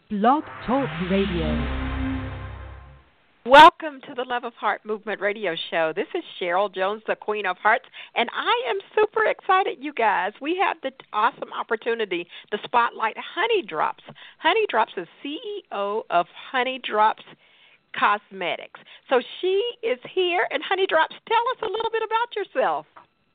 Blog Talk Radio. Welcome to the Love of Heart Movement Radio Show. This is Cheryl Jones, the Queen of Hearts, and I am super excited, you guys. We have the awesome opportunity to spotlight Honey Drops. Honey Drops is CEO of Honey Drops Cosmetics. So she is here, and Honey Drops, tell us a little bit about yourself.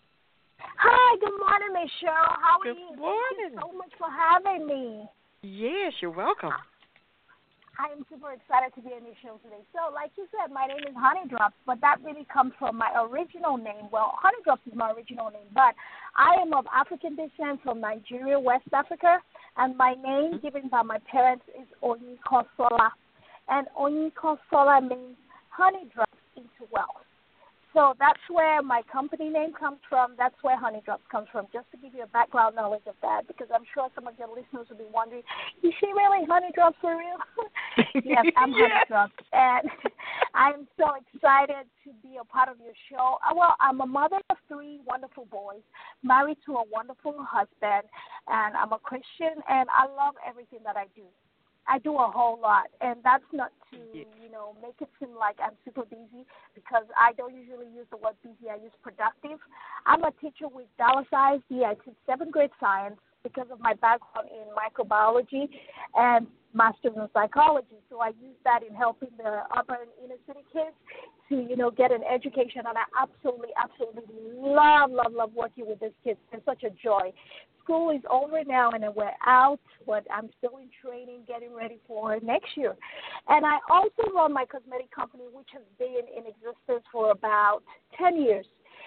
Hi, good morning, Miss Cheryl. How are you? Good morning. Thank you so much for having me. Yes, you're welcome. I am super excited to be on your show today. So, like you said, my name is Honey Drops, but that really comes from my original name. Well, Honey Drops is my original name, but I am of African descent from Nigeria, West Africa, and my name given by my parents is Onikosola. And Onikosola means honey drops into wealth. So that's where my company name comes from. That's where Honey Drops comes from, just to give you a background knowledge of that, because I'm sure some of your listeners will be wondering, is she really Honey Drops for real? Yes, I'm Honey Drops. And I'm so excited to be a part of your show. Well, I'm a mother of 3 wonderful boys, married to a wonderful husband, and I'm a Christian, and I love everything that I do. I do a whole lot, and that's not to, make it seem like I'm super busy, because I don't usually use the word busy. I use productive. I'm a teacher with Dallas ISD. I teach 7th grade science because of my background in microbiology and master's in psychology. So I use that in helping the urban inner city kids to, get an education, and I absolutely love working with these kids. It's such a joy. School is over now, and we're out, but I'm still in training, getting ready for next year. And I also run my cosmetic company, which has been in existence for about 10 years.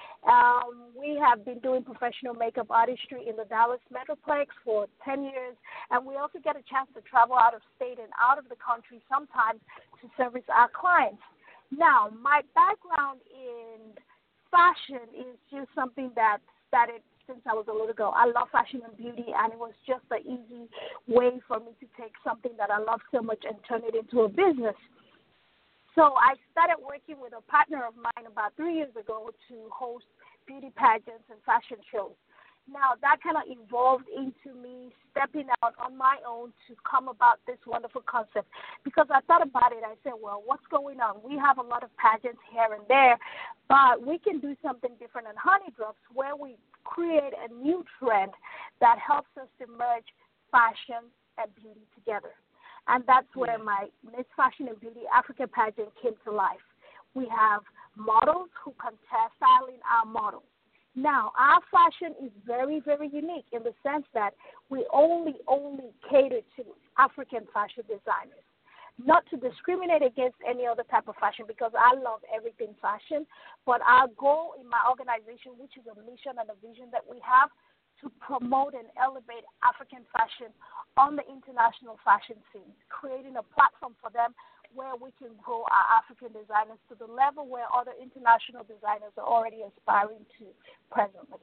We have been doing professional makeup artistry in the Dallas Metroplex for 10 years, and we also get a chance to travel out of state and out of the country sometimes to service our clients. Now, my background in fashion is just something that started since I was a little girl. I love fashion and beauty, and it was just an easy way for me to take something that I love so much and turn it into a business. So I started working with a partner of mine about 3 years ago to host beauty pageants and fashion shows. Now, that kind of evolved into me stepping out on my own to come about this wonderful concept, because I thought about it. I said, well, what's going on? We have a lot of pageants here and there, but we can do something different in Honey Drops, where we create a new trend that helps us to merge fashion and beauty together. And that's where my Miss Fashion and Beauty Africa pageant came to life. We have models who contest styling our models. Now, our fashion is very, very unique in the sense that we only cater to African fashion designers. Not to discriminate against any other type of fashion, because I love everything fashion, but our goal in my organization, which is a mission and a vision that we have, to promote and elevate African fashion on the international fashion scene, creating a platform for them where we can grow our African designers to the level where other international designers are already aspiring to presently.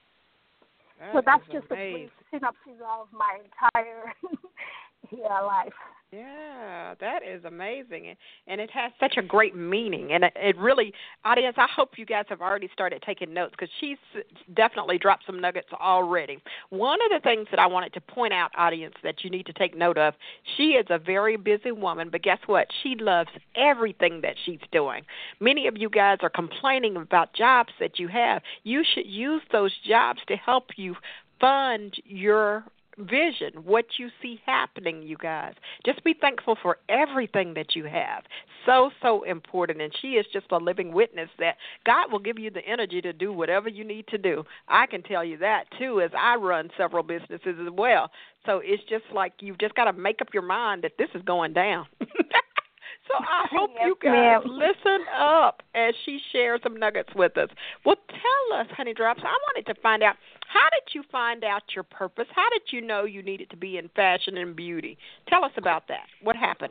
So that's just a brief synopsis of my entire life. Yeah, that is amazing, and it has such a great meaning, and it really, audience, I hope you guys have already started taking notes, because she's definitely dropped some nuggets already. One of the things that I wanted to point out, audience, that you need to take note of, she is a very busy woman, but guess what? She loves everything that she's doing. Many of you guys are complaining about jobs that you have. You should use those jobs to help you fund your vision, what you see happening, you guys. Just be thankful for everything that you have. So important. And she is just a living witness that God will give you the energy to do whatever you need to do. I can tell you that, too, as I run several businesses as well. So it's just like you've just got to make up your mind that this is going down. So I hope you guys listen up as she shares some nuggets with us. Well, tell us, Honey Drops, I wanted to find out, how did you find out your purpose? How did you know you needed to be in fashion and beauty? Tell us about that. What happened?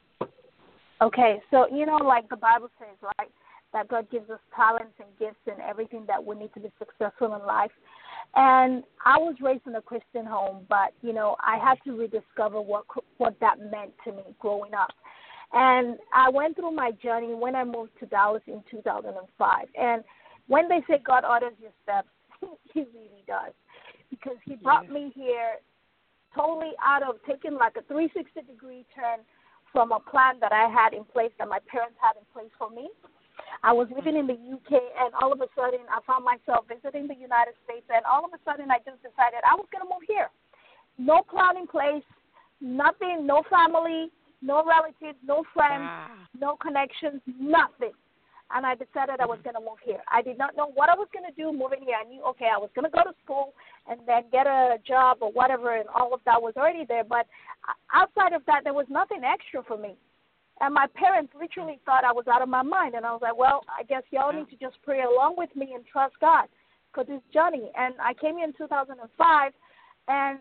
Okay, so, like the Bible says, right, that God gives us talents and gifts and everything that we need to be successful in life. And I was raised in a Christian home, but, I had to rediscover what that meant to me growing up. And I went through my journey when I moved to Dallas in 2005. And when they say God orders your steps, he really does. Because he brought me here totally out of taking like a 360-degree turn from a plan that I had in place, that my parents had in place for me. I was living in the UK, and all of a sudden I found myself visiting the United States, and all of a sudden I just decided I was going to move here. No plan in place, nothing, no family, no relatives, no friends, no connections, nothing. And I decided I was going to move here. I did not know what I was going to do moving here. I knew, okay, I was going to go to school and then get a job or whatever, and all of that was already there. But outside of that, there was nothing extra for me. And my parents literally thought I was out of my mind. And I was like, well, I guess y'all need to just pray along with me and trust God for this journey. And I came here in 2005, and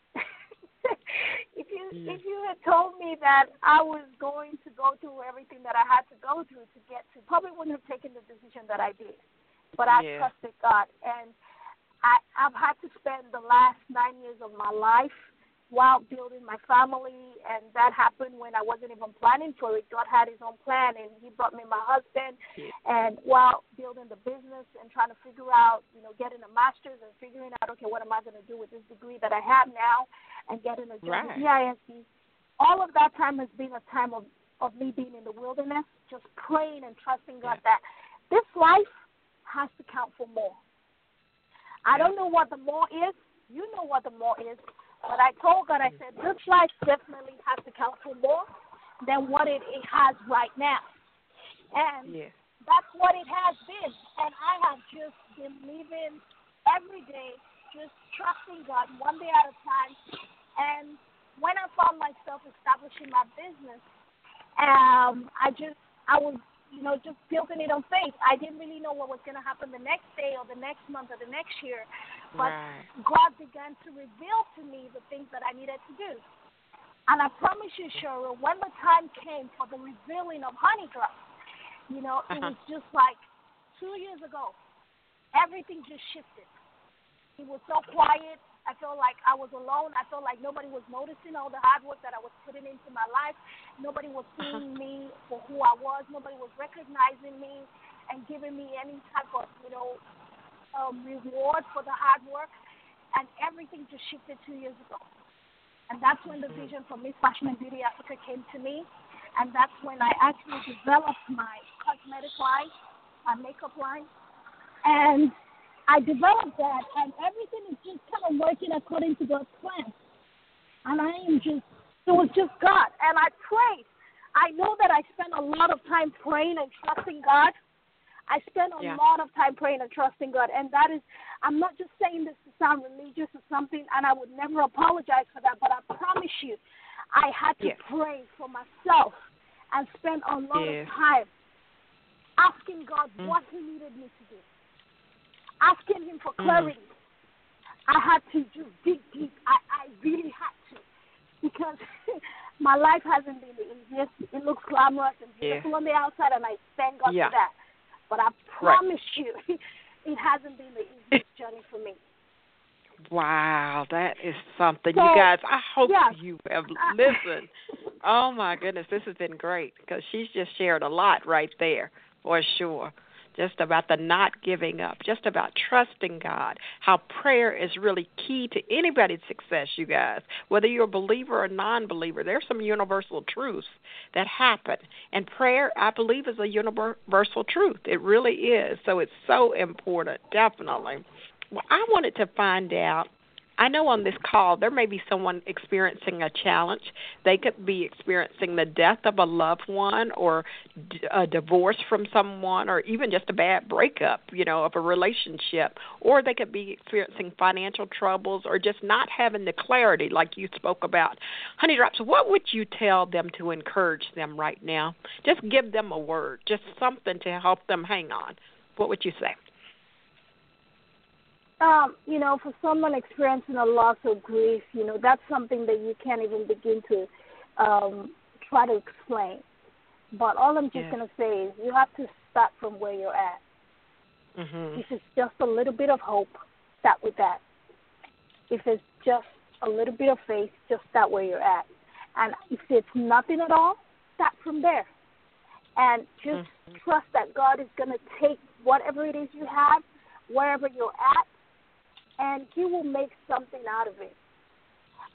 if you had told me that I was going to go through everything that I had to go through to get to, probably wouldn't have taken the decision that I did. But I trusted God, and I've had to spend the last 9 years of my life while building my family, and that happened when I wasn't even planning for it. God had his own plan, and he brought me my husband, and while building the business and trying to figure out, getting a master's and figuring out, okay, what am I going to do with this degree that I have now, and getting a job with EISD. All of that time has been a time of me being in the wilderness, just praying and trusting God that this life has to count for more. I don't know what the more is. You know what the more is. But I told God, I said, this life definitely has to count for more than what it has right now. And that's what it has been. And I have just been living every day, just trusting God one day at a time. And when I found myself establishing my business, I was just building it on faith. I didn't really know what was going to happen the next day or the next month or the next year. But God began to reveal to me the things that I needed to do. And I promise you, Cheryl, when the time came for the revealing of Honey Drops, it was just like 2 years ago. Everything just shifted. It was so quiet. I felt like I was alone. I felt like nobody was noticing all the hard work that I was putting into my life. Nobody was seeing me for who I was. Nobody was recognizing me and giving me any type of, reward for the hard work. And everything just shifted 2 years ago. And that's when the vision for Miss Fashion and Beauty Africa came to me. And that's when I actually developed my cosmetic line, my makeup line. And I developed that, and everything is just kind of working according to God's plan. And it was just God. And I prayed. I know that I spent a lot of time praying and trusting God. I spent a lot of time praying and trusting God. And that is, I'm not just saying this to sound religious or something, and I would never apologize for that, but I promise you, I had to pray for myself and spend a lot of time asking God what he needed me to do. Asking him for clarity. I had to just dig deep. I really had to, because my life hasn't been the easiest. It looks glamorous and beautiful on the outside, and I thank God for that. But I promise you, it hasn't been the easiest journey for me. Wow, that is something. So, you guys, I hope you have listened. Oh, my goodness, this has been great, because she's just shared a lot right there, for sure. Just about the not giving up, just about trusting God, how prayer is really key to anybody's success, you guys. Whether you're a believer or a non-believer, there's some universal truths that happen. And prayer, I believe, is a universal truth. It really is. So it's so important, definitely. Well, I wanted to find out, I know on this call there may be someone experiencing a challenge. They could be experiencing the death of a loved one, or a divorce from someone, or even just a bad breakup, of a relationship. Or they could be experiencing financial troubles, or just not having the clarity like you spoke about. Honey Drops, what would you tell them to encourage them right now? Just give them a word, just something to help them hang on. What would you say? For someone experiencing a loss or grief, that's something that you can't even begin to try to explain. But all I'm just going to say is you have to start from where you're at. If it's just a little bit of hope, start with that. If it's just a little bit of faith, just start where you're at. And if it's nothing at all, start from there. And just trust that God is going to take whatever it is you have, wherever you're at, and he will make something out of it.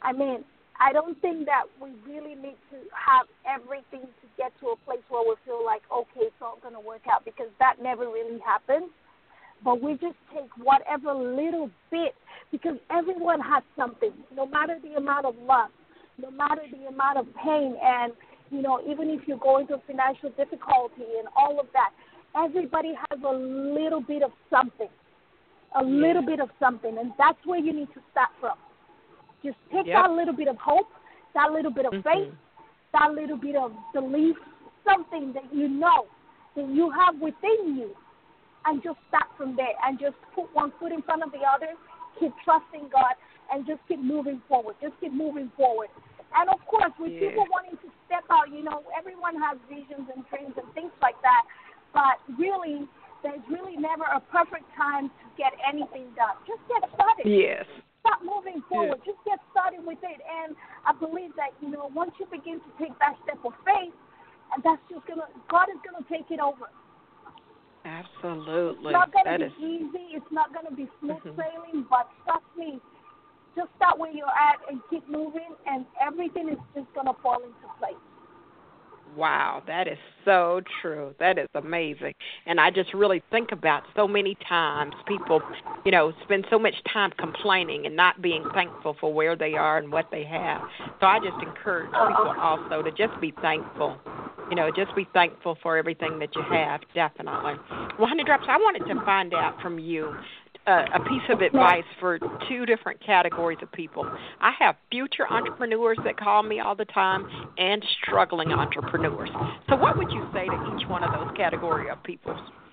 I mean, I don't think that we really need to have everything to get to a place where we feel like, okay, it's all going to work out, because that never really happens. But we just take whatever little bit, because everyone has something, no matter the amount of love, no matter the amount of pain, and, even if you're going through financial difficulty and all of that, everybody has a little bit of something, little bit of something, and that's where you need to start from. Just take that little bit of hope, that little bit of faith, that little bit of belief, something that you know that you have within you, and just start from there and just put one foot in front of the other, keep trusting God, and just keep moving forward. Just keep moving forward. And, of course, with people wanting to step out, everyone has visions and dreams and things like that, but really, there's really never a perfect time to get anything done. Just get started. Yes. Start moving forward. Just get started with it. And I believe that, once you begin to take that step of faith, and God is going to take it over. Absolutely. It's not going to be easy. It's not going to be smooth sailing, but trust me, just start where you're at and keep moving, and everything is just going to fall into place. Wow, that is so true. That is amazing. And I just really think about so many times people, spend so much time complaining and not being thankful for where they are and what they have. So I just encourage people also to just be thankful. Just be thankful for everything that you have, definitely. Well, Honey Drops, I wanted to find out from you a piece of advice for two different categories of people. I have future entrepreneurs that call me all the time and struggling entrepreneurs. So what would you say to each one of those category of people?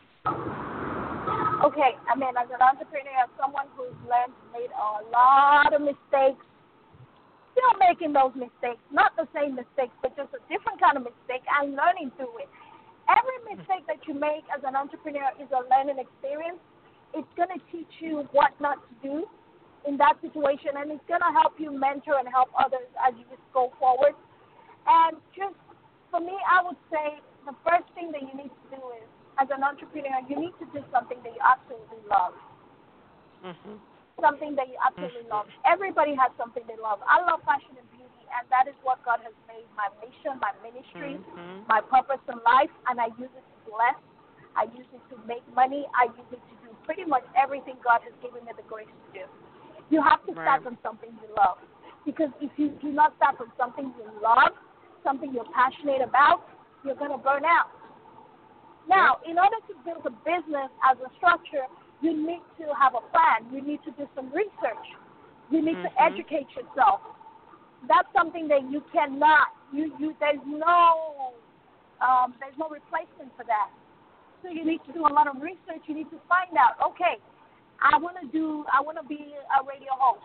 Okay, I mean, as an entrepreneur, as someone who's made a lot of mistakes, still making those mistakes, not the same mistakes, but just a different kind of mistake, and learning through it. Every mistake that you make as an entrepreneur is a learning experience. It's going to teach you what not to do in that situation, and it's going to help you mentor and help others as you just go forward. And just for me, I would say the first thing that you need to do is, as an entrepreneur, you need to do something that you absolutely love. Something that you absolutely love. Everybody has something they love. I love fashion and beauty, and that is what God has made my mission, my ministry, my purpose in life, and I use it to bless. I use it to make money. I use it to do pretty much everything God has given me the grace to do. You have to start from something you love, because if you do not start from something you love, something you're passionate about, you're going to burn out. Now, in order to build a business as a structure, you need to have a plan. You need to do some research. You need to educate yourself. That's something that you cannot. There's no replacement for that. So you need to do a lot of research. You need to find out, okay, I want to be a radio host.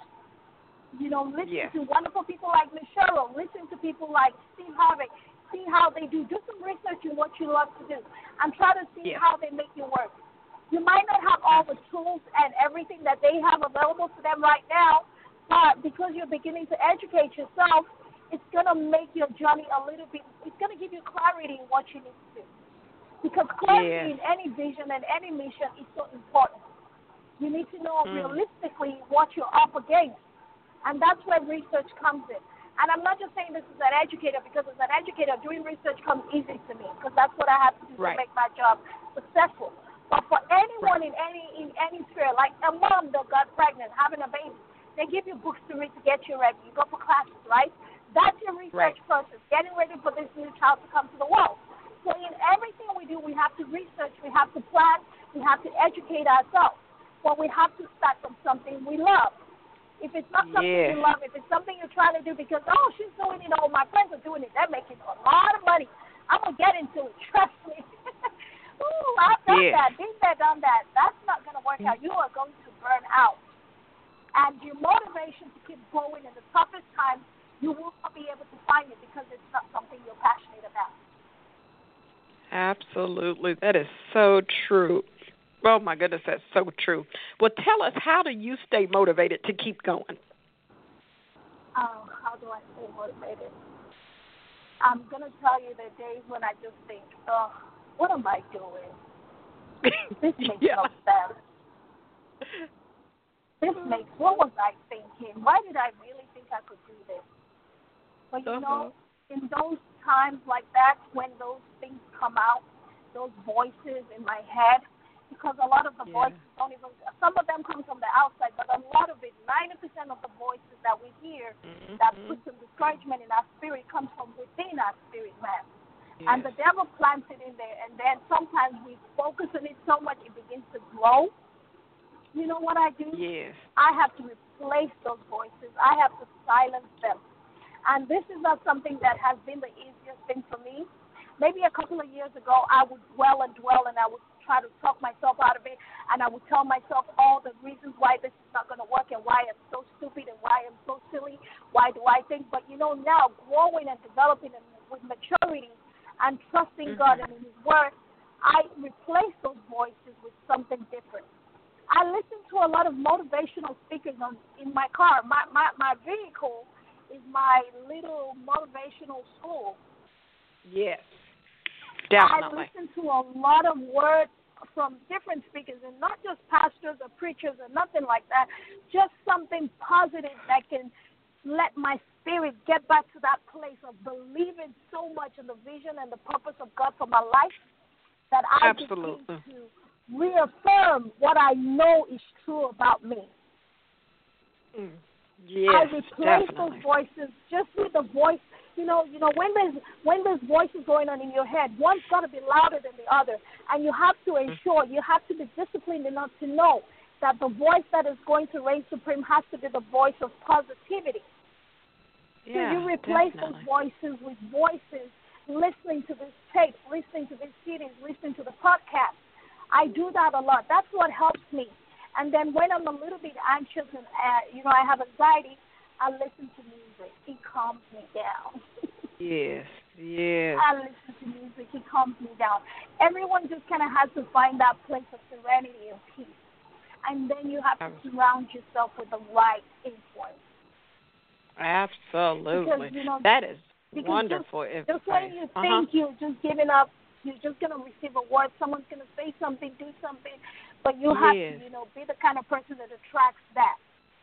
Listen to wonderful people like Miss Cheryl. Listen to people like Steve Harvey. See how they do. Do some research in what you love to do, and try to see how they make you work. You might not have all the tools and everything that they have available to them right now, but because you're beginning to educate yourself, it's going to make your journey a little bit, it's going to give you clarity in what you need to do. Because clarity in any vision and any mission is so important. You need to know realistically what you're up against. And that's where research comes in. And I'm not just saying this as an educator, because as an educator, doing research comes easy to me, because that's what I have to do to make my job successful. But for anyone in any sphere, like a mom that got pregnant, having a baby, they give you books to read to get you ready. You go for classes, right? That's your research process, getting ready for this new child to come to the world. So in everything we do, we have to research, we have to plan, we have to educate ourselves. But we have to start from something we love. If it's not something you love, if it's something you're trying to do because, she's doing it, my friends are doing it, they're making a lot of money, I'm going to get into it, trust me. Ooh, I've done that, been there, done that. That's not going to work out. You are going to burn out. And your motivation to keep going in the toughest times, you will not be able to find it because it's not something you're passionate about. Absolutely. That is so true. Oh, my goodness, that's so true. Well, tell us, how do you stay motivated to keep going? How do I stay motivated? I'm going to tell you the days when I just think, what am I doing? This makes no sense. What was I thinking? Why did I really think I could do this. But in those times like that, when those things come out, those voices in my head, because a lot of the voices don't even, some of them come from the outside, but a lot of it, 90% of the voices that we hear that put some discouragement in our spirit comes from within our spirit, man. Yes. And the devil plants it in there, and then sometimes we focus on it so much it begins to grow. You know what I do? Yes. I have to replace those voices. I have to silence them. And this is not something that has been the easiest thing for me. Maybe a couple of years ago, I would dwell, and I would try to talk myself out of it, and I would tell myself all the reasons why this is not going to work and why I'm so stupid and why I'm so silly. Why do I think? But, now growing and developing and with maturity and trusting God and in His Word, I replace those voices with something different. I listen to a lot of motivational speakers in my car. My vehicle is my little motivational school. Yes, definitely. I listen to a lot of words from different speakers, and not just pastors or preachers or nothing like that, just something positive that can let my spirit get back to that place of believing so much in the vision and the purpose of God for my life that I begin to reaffirm what I know is true about me. Yes, I replace those voices just with the voice. When there's voices going on in your head, one's got to be louder than the other, and you have to ensure, you have to be disciplined enough to know that the voice that is going to reign supreme has to be the voice of positivity. Yeah, so you replace definitely. those voices with voices listening to this tape, listening to this series, listening to the podcast. I do that a lot. That's what helps me. And then when I'm a little bit anxious and, I have anxiety, I listen to music. It calms me down. Yes. I listen to music. It calms me down. Everyone just kind of has to find that place of serenity and peace. And then you have to surround yourself with the right influence. Absolutely. That is wonderful. Just when you think you're just giving up, you're just going to receive a word, someone's going to say something, do something, but you have to, be the kind of person that attracts that.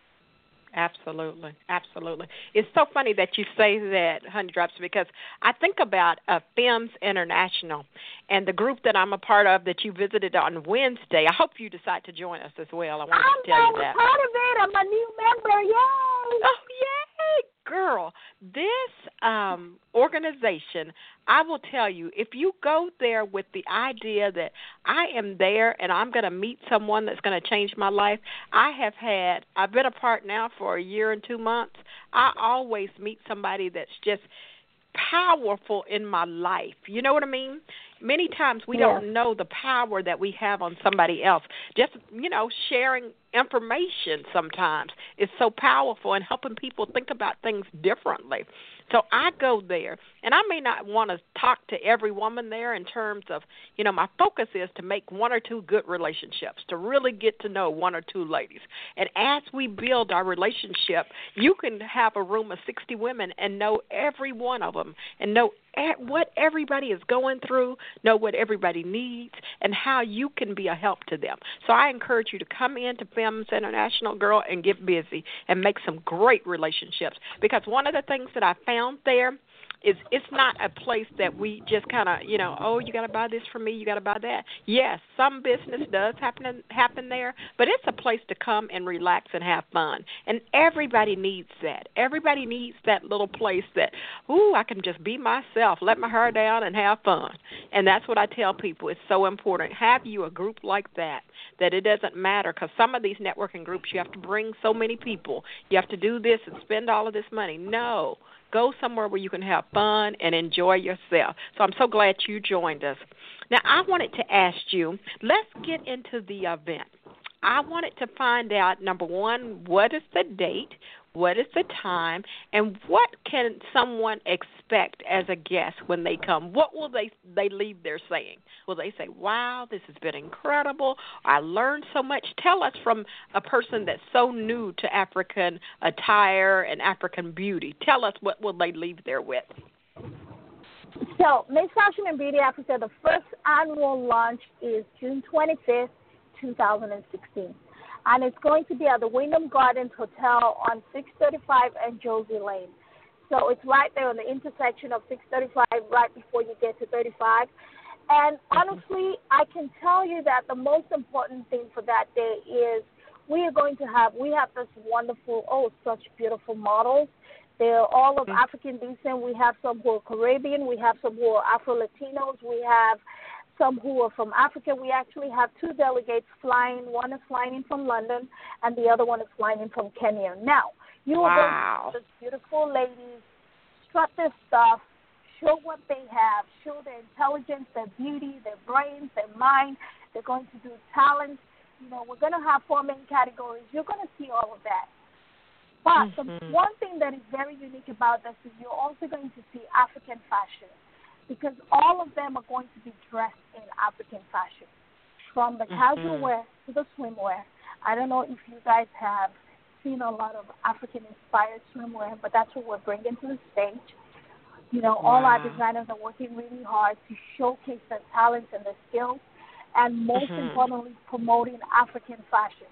Absolutely. It's so funny that you say that, Honey Drops, because I think about Femmes International and the group that I'm a part of that you visited on Wednesday. I hope you decide to join us as well. I wanted to tell you that. I'm part of it. I'm a new member. Yay! Oh, yay! Girl, this organization, I will tell you, if you go there with the idea that I am there and I'm going to meet someone that's going to change my life, I've been a part now for a year and 2 months. I always meet somebody that's just powerful in my life. You know what I mean? Many times we don't know the power that we have on somebody else. Just, sharing information sometimes is so powerful and helping people think about things differently. So I go there, and I may not want to talk to every woman there in terms of, my focus is to make 1 or 2 good relationships, to really get to know 1 or 2 ladies. And as we build our relationship, you can have a room of 60 women and know every one of them and know what everybody is going through, know what everybody needs, and how you can be a help to them. So I encourage you to come into Femmes International, girl, and get busy and make some great relationships. Because one of the things that I found there is it's not a place that we just kind of, you got to buy this from me, you got to buy that. Yes, some business does happen there, but it's a place to come and relax and have fun. And everybody needs that. Everybody needs that little place that, I can just be myself, let my hair down and have fun. And that's what I tell people. It's so important. Have you a group like that it doesn't matter, because some of these networking groups, you have to bring so many people. You have to do this and spend all of this money. No. Go somewhere where you can have fun and enjoy yourself. So I'm so glad you joined us. Now, I wanted to ask you, let's get into the event. I wanted to find out, number one, what is the date, what is the time, and what can someone expect as a guest when they come? What will they leave there saying? Will they say, wow, this has been incredible, I learned so much? Tell us from a person that's so new to African attire and African beauty. Tell us what will they leave there with. So, Miss Fashion and Beauty Africa, the first annual launch is June 25th, 2016. and it's going to be at the Wyndham Gardens Hotel on 635 and Josie Lane. So it's right there on the intersection of 635, right before you get to 35. And honestly, I can tell you that the most important thing for that day is we have this wonderful, such beautiful models. They're all of African descent. We have some who are Caribbean. We have some who are Afro-Latinos. We have some who are from Africa. We actually have 2 delegates flying. One is flying in from London, and the other one is flying in from Kenya. Now, you are going to see these beautiful ladies strut their stuff, show what they have, show their intelligence, their beauty, their brains, their mind. They're going to do talent. We're going to have 4 main categories. You're going to see all of that. But the one thing that is very unique about this is you're also going to see African fashion, because all of them are going to be dressed in African fashion, from the casual wear to the swimwear. I don't know if you guys have seen a lot of African-inspired swimwear, but that's what we're bringing to the stage. All our designers are working really hard to showcase their talents and their skills, and most importantly, promoting African fashion.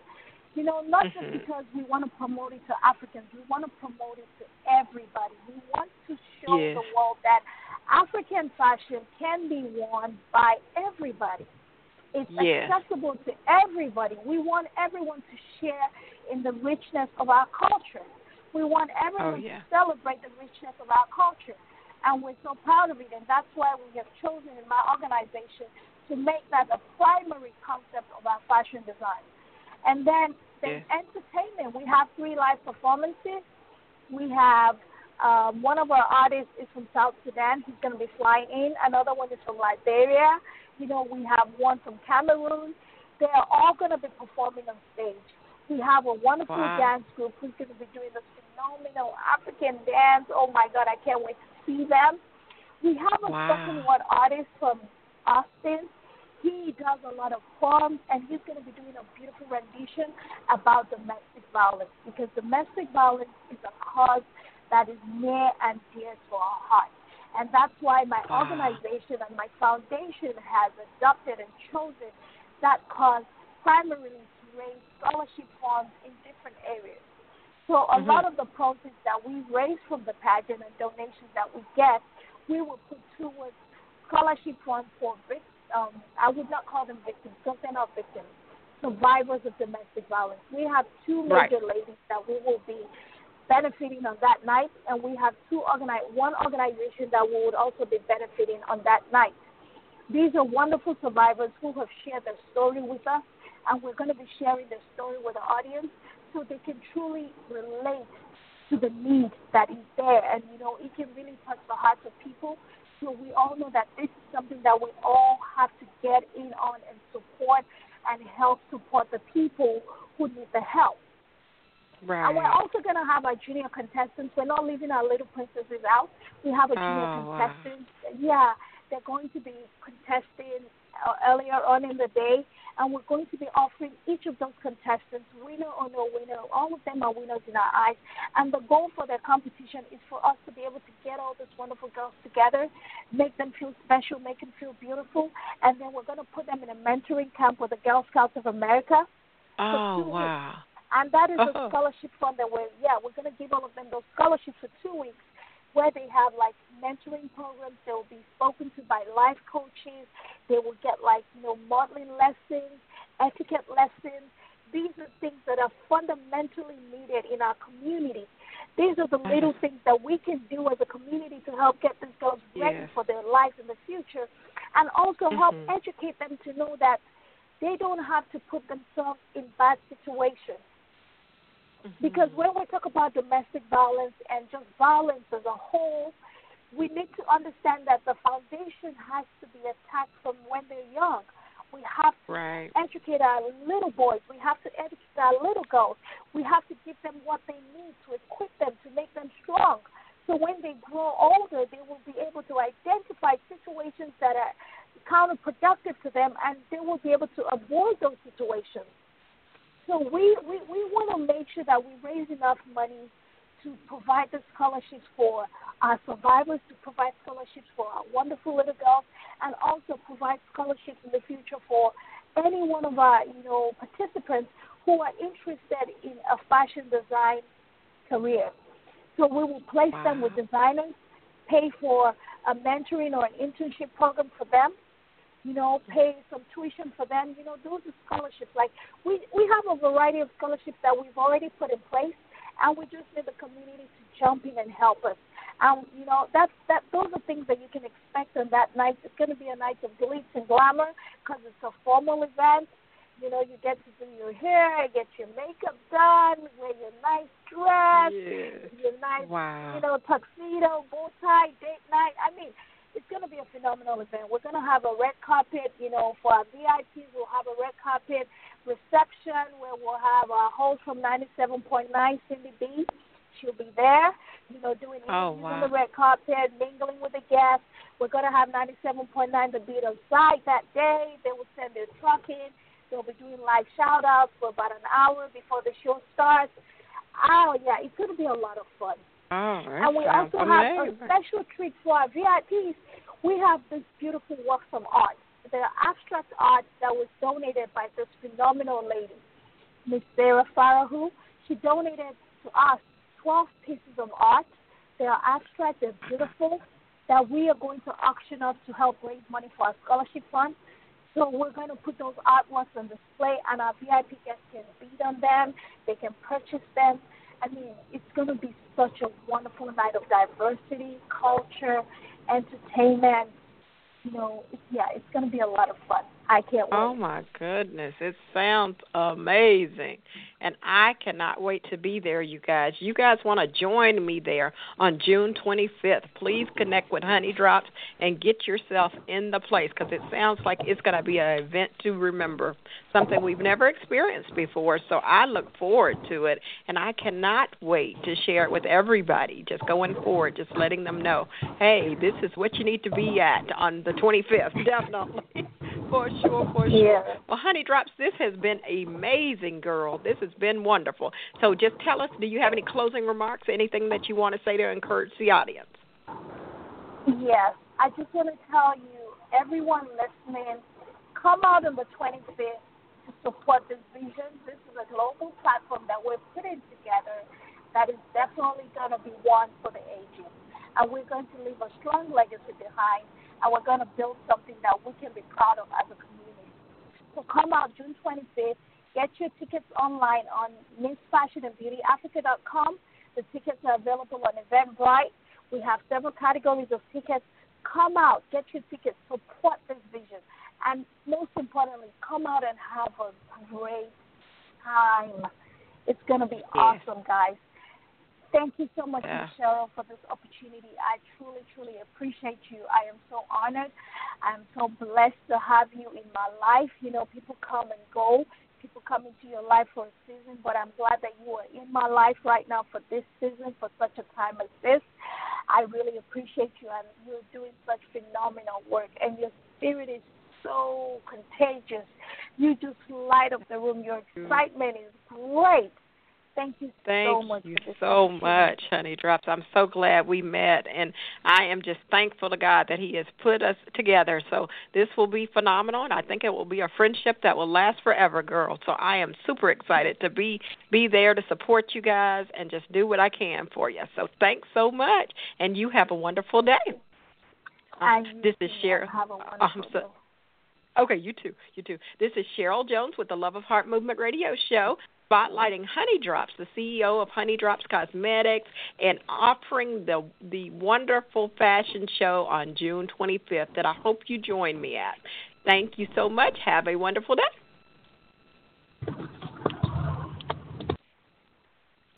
Not just because we want to promote it to Africans, we want to promote it to everybody. We want to show the world that African fashion can be worn by everybody. It's accessible to everybody. We want everyone to share in the richness of our culture. We want everyone to celebrate the richness of our culture. And we're so proud of it, and that's why we have chosen in my organization to make that the primary concept of our fashion design. And then there's entertainment. We have 3 live performances. We have one of our artists is from South Sudan. He's going to be flying in. Another one is from Liberia. We have one from Cameroon. They're all going to be performing on stage. We have a wonderful dance group who's going to be doing this phenomenal African dance. Oh, my God, I can't wait to see them. We have a spoken word artist from Austin. He does a lot of poems, and he's going to be doing a beautiful rendition about domestic violence, because domestic violence is a cause that is near and dear to our heart. And that's why my organization and my foundation has adopted and chosen that cause primarily to raise scholarship funds in different areas. So a lot of the proceeds that we raise from the pageant and donations that we get, we will put towards scholarship funds for victims. I would not call them victims because they're not victims, survivors of domestic violence. We have 2 major ladies that we will be benefiting on that night, and we have one organization that we would also be benefiting on that night. These are wonderful survivors who have shared their story with us, and we're going to be sharing their story with the audience so they can truly relate to the need that is there, and it can really touch the hearts of people. So we all know that this is something that we all have to get in on and support and help support the people who need the help. Right. And we're also going to have our junior contestants. We're not leaving our little princesses out. We have a junior contestant. Yeah, they're going to be contesting earlier on in the day, and we're going to be offering each of those contestants, winner or no winner. All of them are winners in our eyes. And the goal for their competition is for us to be able to get all these wonderful girls together, make them feel special, make them feel beautiful, and then we're going to put them in a mentoring camp with the Girl Scouts of America. Oh, wow. Weeks. And that is a scholarship fund that we're going to give all of them those scholarships for 2 weeks, where they have like mentoring programs. They will be spoken to by life coaches. They will get modeling lessons, etiquette lessons. These are things that are fundamentally needed in our community. These are the little things that we can do as a community to help get these girls ready for their lives in the future, and also help educate them to know that they don't have to put themselves in bad situations. Because when we talk about domestic violence and just violence as a whole, we need to understand that the foundation has to be attacked from when they're young. We have to educate our little boys. We have to educate our little girls. We have to give them what they need to equip them, to make them strong. So when they grow older, they will be able to identify situations that are counterproductive to them, and they will be able to avoid those situations. So we want to make sure that we raise enough money to provide the scholarships for our survivors, to provide scholarships for our wonderful little girls, and also provide scholarships in the future for any one of our, participants who are interested in a fashion design career. So we will place them with designers, pay for a mentoring or an internship program for them, pay some tuition for them. Those are scholarships. Like we have a variety of scholarships that we've already put in place, and we just need the community to jump in and help us. And those are things that you can expect on that night. It's going to be a night of glitz and glamour because it's a formal event. You get to do your hair, get your makeup done, wear your nice dress, your nice, tuxedo, bow tie, date night. I mean, it's going to be a phenomenal event. We're going to have a red carpet, for our VIPs. We'll have a red carpet reception where we'll have our host from 97.9, Cindy B. She'll be there, doing interviews on the red carpet, mingling with the guests. We're going to have 97.9 The Beat on site that day. They will send their truck in. They'll be doing live shout-outs for about an hour before the show starts. Oh, yeah, it's going to be a lot of fun. Oh, and we also have a special treat for our VIPs. We have this beautiful works of art. They're abstract art that was donated by this phenomenal lady, Miss Sarah Farahu. She donated to us 12 pieces of art. They are abstract, they're beautiful, that we are going to auction off to help raise money for our scholarship fund. So we're going to put those artworks on display, and our VIP guests can bid on them. They can purchase them. I mean, it's going to be such a wonderful night of diversity, culture, entertainment. It's going to be a lot of fun. I can't wait. Oh, my goodness. It sounds amazing. And I cannot wait to be there, you guys. You guys want to join me there on June 25th. Please connect with Honey Drops and get yourself in the place because it sounds like it's going to be an event to remember, something we've never experienced before. So I look forward to it, and I cannot wait to share it with everybody, just going forward, just letting them know, hey, this is what you need to be at on the 25th, definitely. For sure. Yeah. Well, Honey Drops, this has been amazing, girl. This has been wonderful. So just tell us, do you have any closing remarks, anything that you want to say to encourage the audience? Yes. I just want to tell you, everyone listening, come out on the 25th to support this vision. This is a global platform that we're putting together that is definitely going to be one for the ages. And we're going to leave a strong legacy behind, and we're going to build something that we can be proud of as a community. So come out June 25th. Get your tickets online on MissFashionandBeautyAfrica.com. The tickets are available on Eventbrite. We have several categories of tickets. Come out. Get your tickets. Support this vision. And most importantly, come out and have a great time. It's going to be awesome, guys. Thank you so much, Ms. Cheryl, for this opportunity. I truly, truly appreciate you. I am so honored. I'm so blessed to have you in my life. People come and go. People come into your life for a season, but I'm glad that you are in my life right now for this season, for such a time as this. I really appreciate you, and you're doing such phenomenal work, and your spirit is so contagious. You just light up the room. Your excitement is great. Thank you so much. Thank you so much, Honey Drops. I'm so glad we met, and I am just thankful to God that He has put us together. So this will be phenomenal, and I think it will be a friendship that will last forever, girl. So I am super excited to be there to support you guys and just do what I can for you. So thanks so much, and you have a wonderful day. This is Cheryl. Have a wonderful day. Okay, you too. This is Cheryl Jones with the Love of Heart Movement Radio Show, spotlighting Honey Drops, the CEO of Honey Drops Cosmetics, and offering the wonderful fashion show on June 25th that I hope you join me at. Thank you so much. Have a wonderful day.